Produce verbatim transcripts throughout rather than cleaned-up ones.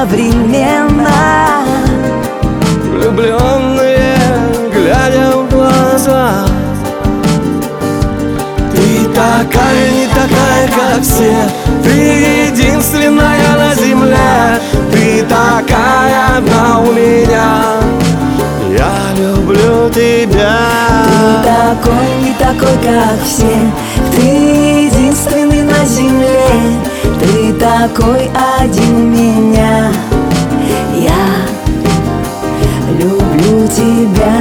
одновременно. Влюбленные, глядя в глаза. Ты такая, не такая, как все. Ты единственная на земле. Ты такая одна у меня. Я люблю тебя. Ты такой, не такой, как все. Ты единственный на земле. Ты такой один у меня. Я люблю тебя.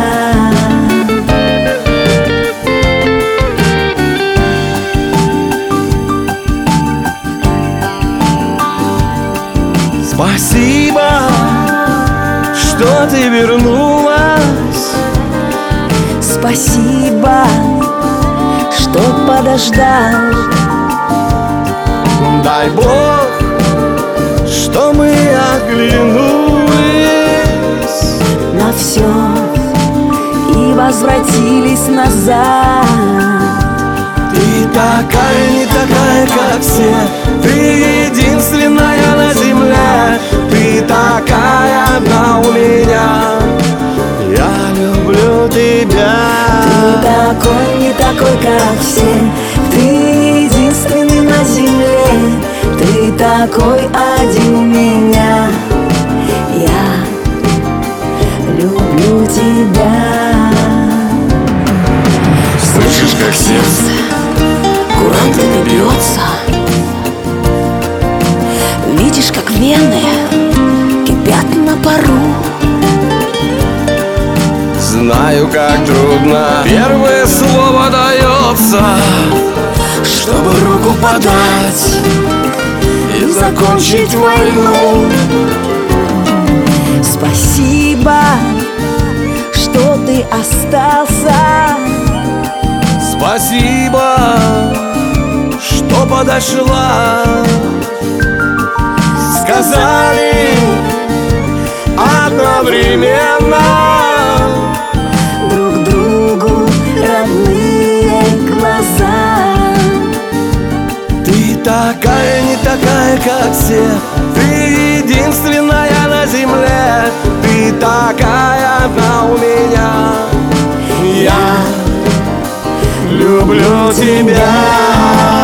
Спасибо, что ты вернулась. Спасибо, что подождал. Дай Бог, что мы оглянулись На все и возвратились назад. Ты такая, не такая, как все. Ты единственная на земле. Ты такая одна у меня. Я люблю тебя. Ты такой, не такой, как все. Ты единственный на земле. Ты такой один у меня. Я люблю тебя. Слышишь, как сердце курантами бьется? Видишь, как вены кипят на пару. Знаю, как трудно первое слово дается, чтобы руку подать и закончить войну. Спасибо, что ты остался. Спасибо, что подошла. Сказали одновременно Друг другу родные глаза. Ты такая, не такая, как все. Ты единственная на земле. Ты такая одна у меня. Я люблю тебя.